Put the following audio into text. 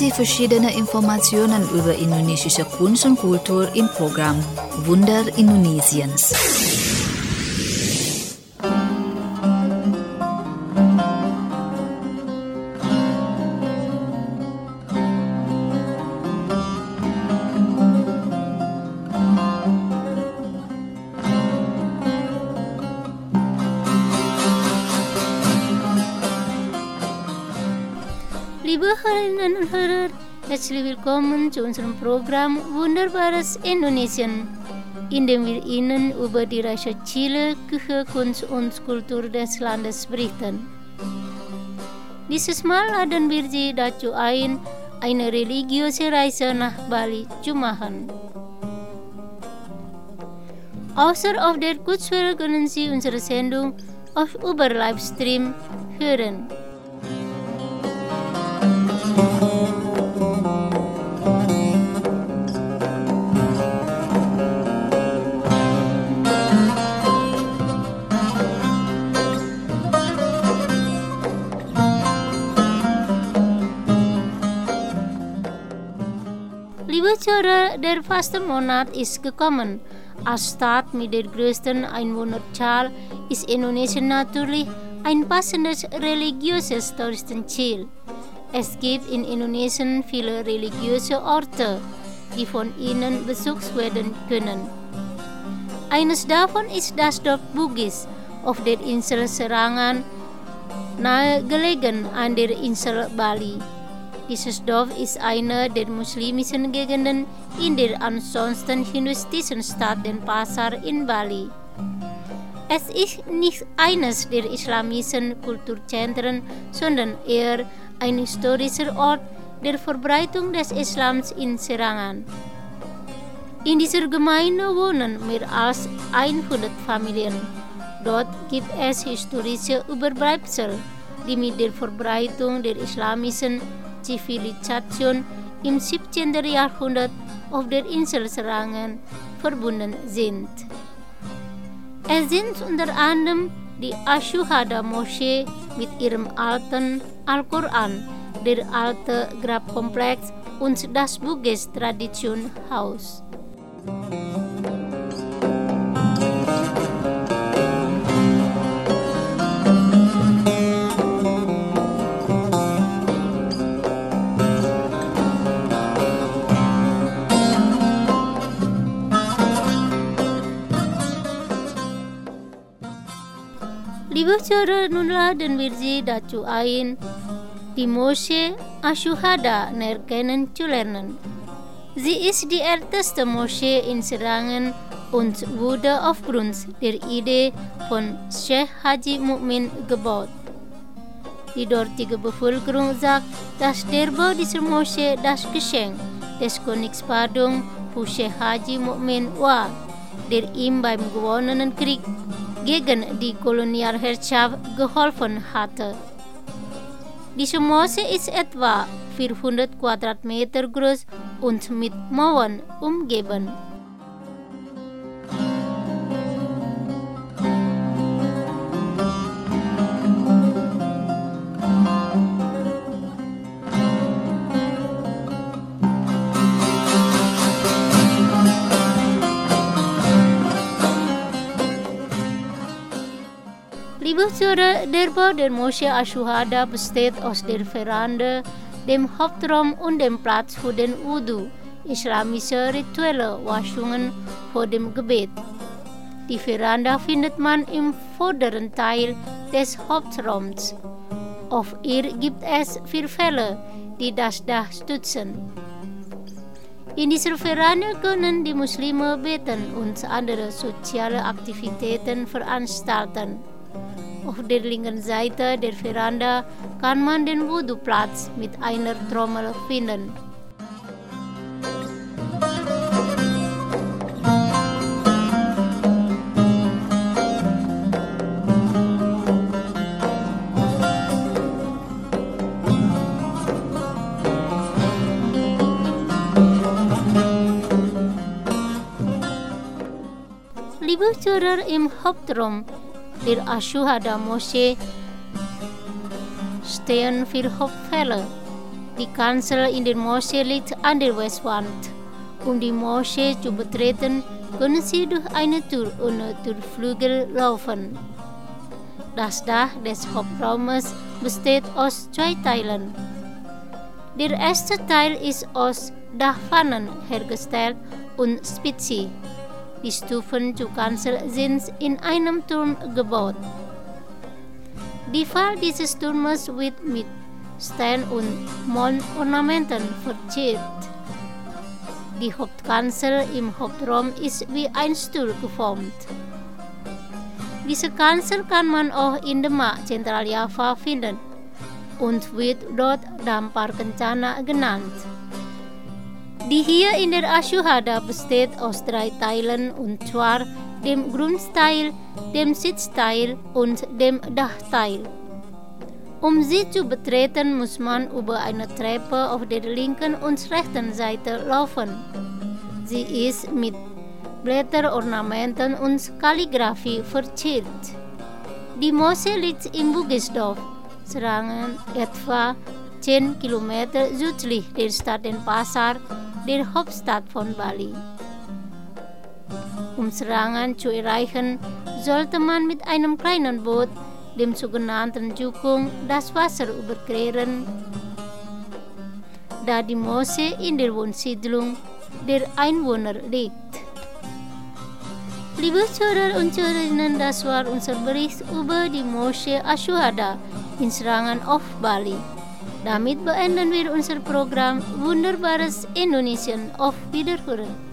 Sie verschiedene Informationen über indonesische Kunst und Kultur im Programm Wunder Indonesiens. Liebe Hörerinnen und Hörer, herzlich willkommen zu unserem Programm Wunderbares Indonesien, in dem wir Ihnen über die reiche Chile, Küche, Kunst und Kultur des Landes berichten. Dieses Mal laden wir Sie dazu ein, eine religiöse Reise nach Bali zu machen. Außer auf der Kurzwelle können Sie unsere Sendung auch über Livestream hören. Liebe Zuhörer, der Fastenmonat ist gekommen. Als Staat mit der größten Einwohnerzahl ist Indonesien natürlich ein passendes religiöses Touristenziel. Es gibt in Indonesien viele religiöse Orte, die von ihnen besucht werden können. Eines davon ist das Dorf Bugis auf der Insel Serangan, nahe gelegen an der Insel Bali. Dieses Dorf ist eine der muslimischen Gegenden in der ansonsten hinduistischen Stadt Denpasar in Bali. Es ist nicht eines der islamischen Kulturzentren, sondern eher ein historischer Ort der Verbreitung des Islams in Serangan. In dieser Gemeinde wohnen mehr als 100 Familien. Dort gibt es historische Überbleibsel, die mit der Verbreitung der islamischen Zivilisation im 17. Jahrhundert auf der Insel Serangan verbunden sind. Es sind unter anderem die Ashuhada-Moschee mit ihrem alten Al-Quran, der alte Grabkomplex und das Bugis Tradition-Haus. Liebe Zuhörer, nun laden wir Sie dazu ein, die Moschee Ashuhada näher kennenzulernen. Sie ist die älteste Moschee in Serangan und wurde aufgrund der Idee von Syekh Haji Mu'min gebaut. Die dortige Bevölkerung sagt, dass der Bau dieser Moschee das Geschenk des Königs Padang für Syekh Haji Mu'min war, der ihm beim gewonnenen Krieg gegen die Kolonialherrschaft geholfen hatte. Diese Moschee ist etwa 400 Quadratmeter groß und mit Mauern umgeben. Liebe Zuhörer, der Bau der Moschee Ashuhada besteht aus der Veranda, dem Hauptraum und dem Platz für den Wudu, islamische rituelle Waschungen vor dem Gebet. Die Veranda findet man im vorderen Teil des Hauptraums. Auf ihr gibt es 4 Pfähle, die das Dach stützen. In dieser Veranda können die Muslime beten und andere soziale Aktivitäten veranstalten. Auf der linken Seite der Veranda kann man den Wudu-Platz mit einer Trommel finden. Liebe Zuhörer, im Hauptraum der Ashuhada Moschee stehen 4 Hauptpfähle. Die Kanzel in der Moschee liegt an der Westwand. Die Moschee zu betreten, können Sie durch eine Tür ohne Türflügel laufen. Das Dach des Hauptraumes besteht aus 2 Teilen. Der erste Teil ist aus Dachpfannen hergestellt und spitzig. Die Stufen zur Kanzel sind in einem Turm gebaut. Die Fall dieses Turmes wird mit Stein- und Mondornamenten verziert. Die Hauptkanzel im Hauptraum ist wie ein Stuhl geformt. Diese Kanzel kann man auch in Demak, Zentraljava finden und wird dort Dampar Kencana genannt. Die hier in der Ashuhada besteht aus 3 Teilen, und zwar dem Grundteil, dem Sitzteil und dem Dachteil. Sie zu betreten, muss man über eine Treppe auf der linken und rechten Seite laufen. Sie ist mit Blätterornamenten und Kalligraphie verziert. Die Moschee liegt in Bugisdorf, Serangan, etwa 10 Kilometer südlich der Stadt Denpasar, der Hauptstadt von Bali. Serangan zu erreichen, sollte man mit einem kleinen Boot, dem sogenannten Jukung, das Wasser überqueren, da die Moschee in der Wohnsiedlung der Einwohner liegt. Liebe Zuhörer und Zuhörerinnen, das war unser Bericht über die Moschee Ashuhada in Serangan auf Bali. Damit beenden wir unser Programm Wunderbares Indonesien. Auf Wiederhören.